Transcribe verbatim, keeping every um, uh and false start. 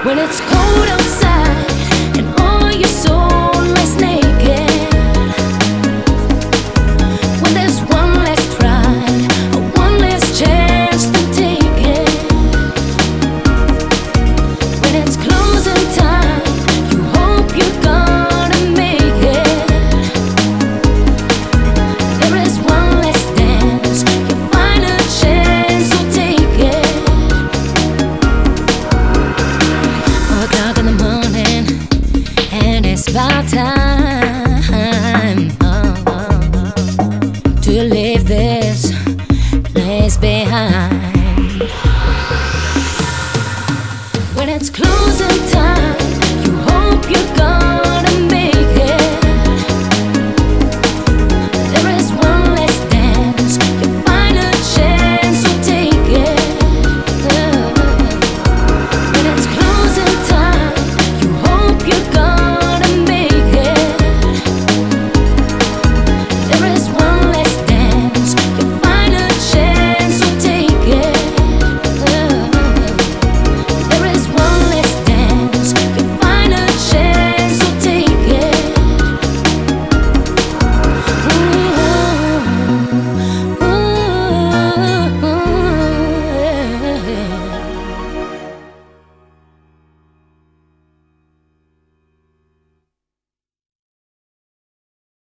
When it's cold outside and all your soul lies naked, when there's one less try or one less chance to take it, when it's closing time, you hope you're gonna make it. There is one less dance, your final chance, so take it. Four o'clock in the morning, and it's about time oh, oh, oh, to leave this place behind. When it's closing time, you hope you're gone.